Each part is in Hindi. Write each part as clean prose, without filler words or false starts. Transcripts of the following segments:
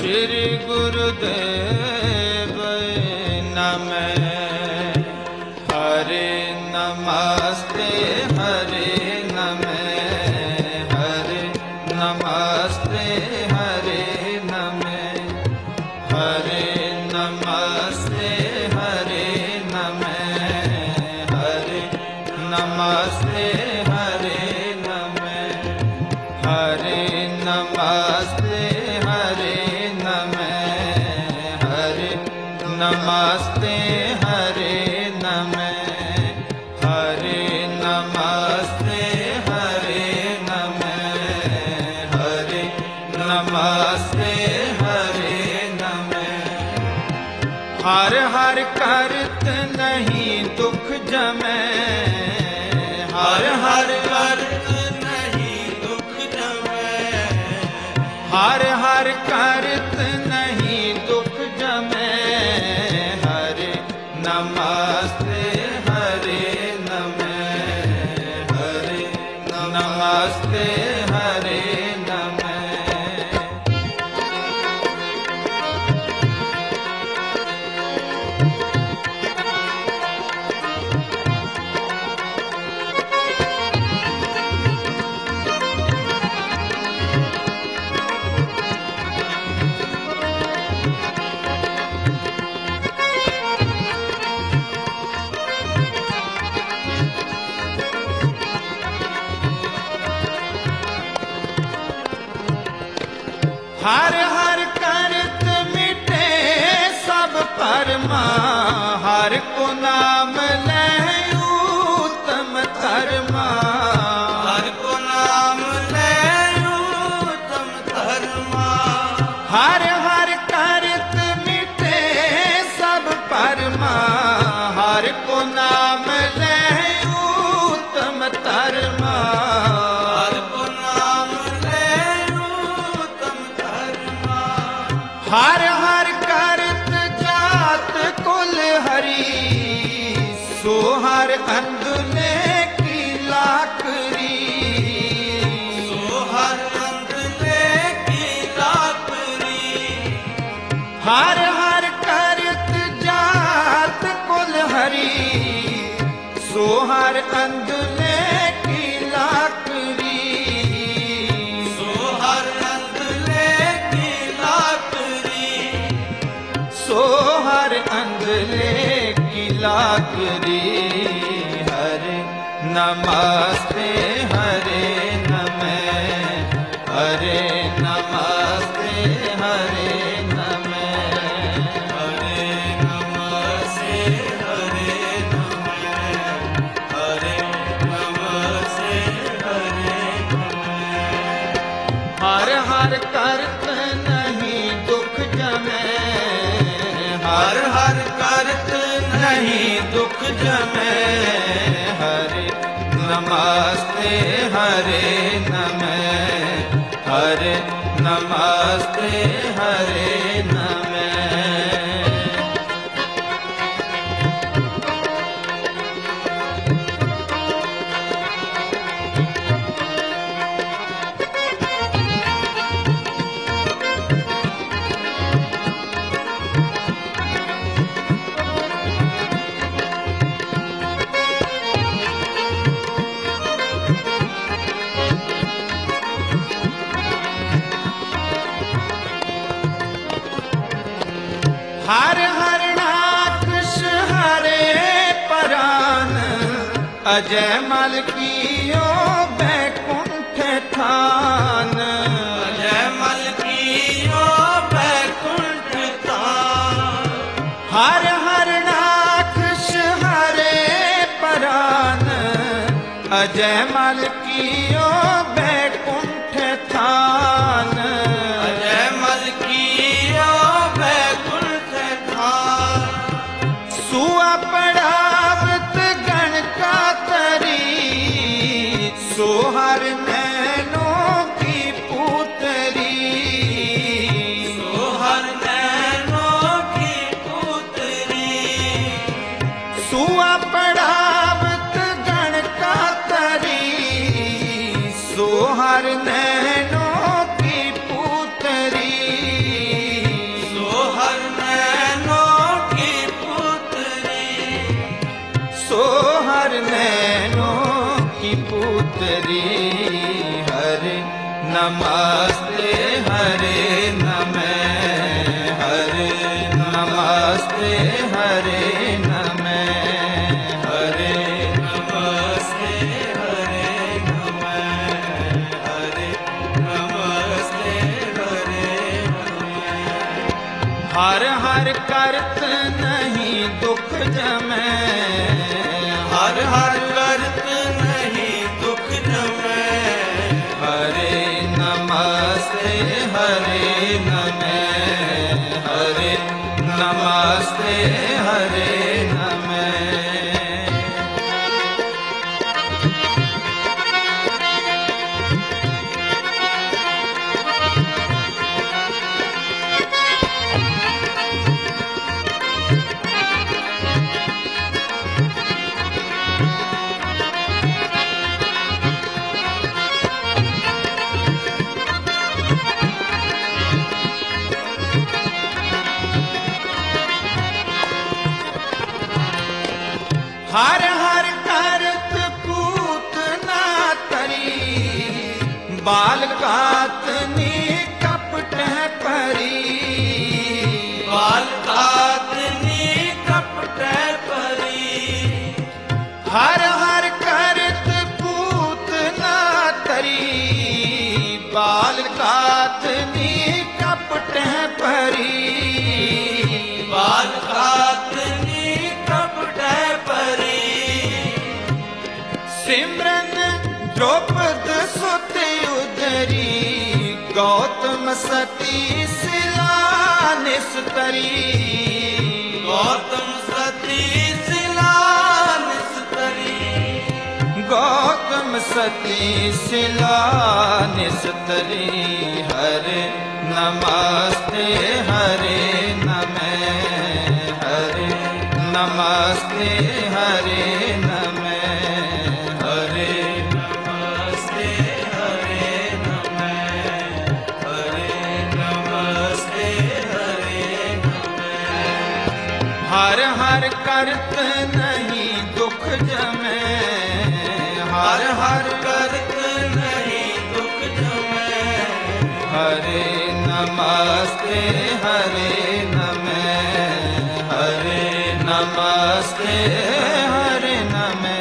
श्री गुरुदेव नमः। हरे नमस्ते हरे नमः, हरे नमस्ते हरे नमः, हरे नमस्ते हरे नमः, हरे नमस्ते हरे नमः, हरे नमस्ते हरे नमः, हरे नमस्ते हरे नमः, हरे नमस्ते हरे नमः, हरे नमस्ते हरे नमः। हर हर करत नहीं दुख जमै, हर हर करत नहीं दुख जमै, हर हर करत नहीं दुख जमै, हरे नमस्ते हरे नमः, हरे नमस्ते हरे नमः। हर हर करत मिटे सब परमा, हर को नाम ले उत्तम धर्मा, हर को नाम ले उत्तम धर्मा। हर हर करत मिटे सब परमा, हर को नाम ले उत्तम धर्मा, हर को नाम ले उत्तम धर्मा। हर हर करत जात कुल हरि, सो हर अंधले की लाकरी, सो हर अंधले की लाकरी। हर हर करत जात कुल हरि, सो हर अंधले की लाकरी, सो हर अंधले की लाकरी, सो हर अंधले की लाकरी। हरे नमस्ते हरे नमः, हरे नमस्ते हरे नमः, हरे नमस्ते हरे नमः, हरे नमस्ते हरे नमः। हर हर करत नहीं दुख जमै, हर हर करत नहीं दुख जमै, हरे नमस्ते हरे नमः, हरे नमस्ते हरे नमः। हर हर नाकश हरे परान, अजय मल कियो बैकुंठ थान, अजय मल कियो बैकुंठ थान। हर हर नाकश हरे परान, अजय मल कियो बैकुंठ थान, अजय मल कियो बैकुंठ थान। सुआ पड़ावत गण का तरी, सो हर नैनों की पुतरी, सो हर नैनों की पुतरी। सुआ पड़ावत गण का तरी, सो हर नैनों की पुतरी, नमस्ते हरे नमः हरे नमस्ते हरे नमः हरे नमस्ते हरे नमः हरे नमस्ते हरे नमः हर हर करत नहीं दुख जमै हर हर करत नहीं दुख जमै हरे नमस्ते हरे नमः हरे नमस्ते हरे नमः हर हर करत पूत ना तरी बाल कातनी कपट परी बाल कातनी कपट परी हर हर करत पूत ना तरी बाल कातनी कपट परी बाल कातनी कपट सिमरन द्रौपद सुत उदरी गौतम सती शिला निस्तरी गौतम सती शिला निस्तरी गौतम सती शिला निस्तरी हरे नमस्ते हरे नमः हरे नमस्ते हरे नमः हरे नमस्ते हरे नमः हरे नमस्ते हरे नमः हर हर करत नहीं दुख जमै हर हर करत नहीं दुख जमै हरे नमस्ते हरे नमः हरे नमस्ते हरे नमः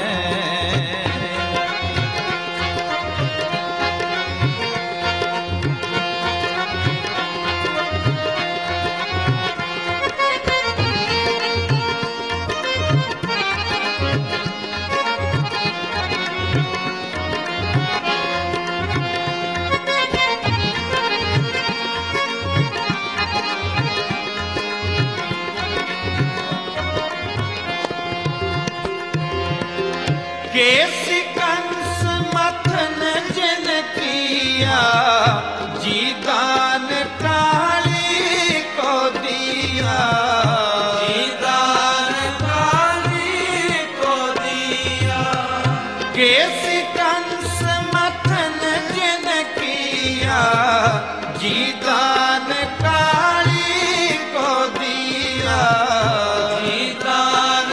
केसि कंस मथन जिन किया जी दान काली को दिया जी दान काली को दिया केसि कंस मथन जिन किया जी दान काली को दिया जी दान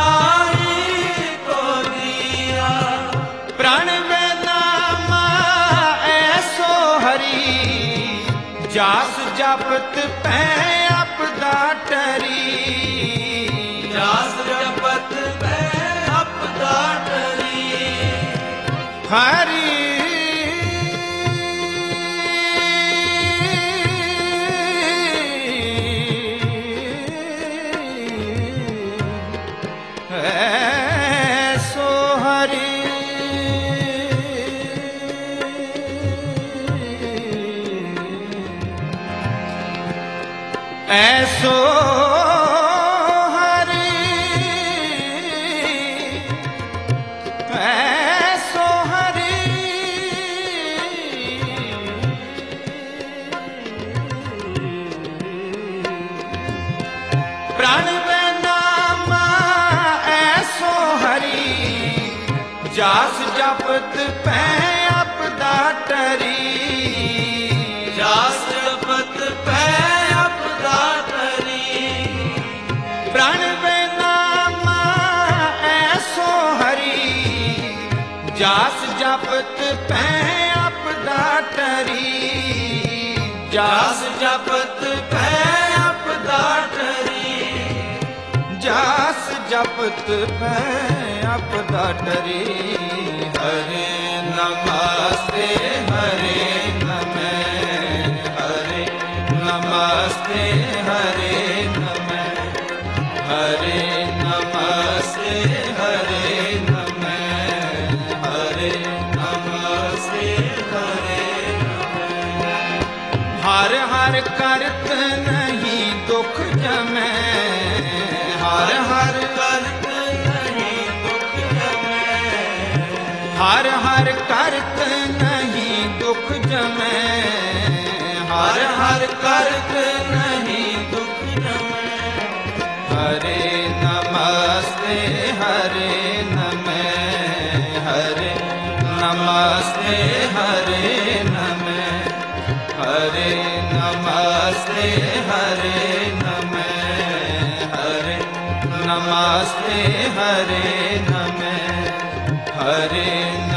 जास जपत पै अपदा टरी जास जपत पै अपदा टरी हरि ऐसो हरि ऐसो हरि ऐसो हरि प्राण नाम ऐसो हरि जास जपत पै अपदा टरी जास जपत पै प्राण नाम ऐसो हरि जास जपत पै अपदा टरी जास जपत पै आपदा टरी, जास जपत पै आपदा टरी। हरे नमस्ते हरे नमः, हरे नमस्ते हरे नमः, हरे नमस्ते हरे नमः, हरे नमस्ते हरे नमः। हर हर करत नहीं दुख जमै, हर हर करत नहीं दुख जमै, हर हर करत नहीं दुख जमै, हर हर करत नहीं दुख जमै। हरे नमस्ते हरे नमः, हरे नमस्ते हरे नमः, हरे नमस्ते हरे नमः, हरे नमस्ते हरे नमः, हरे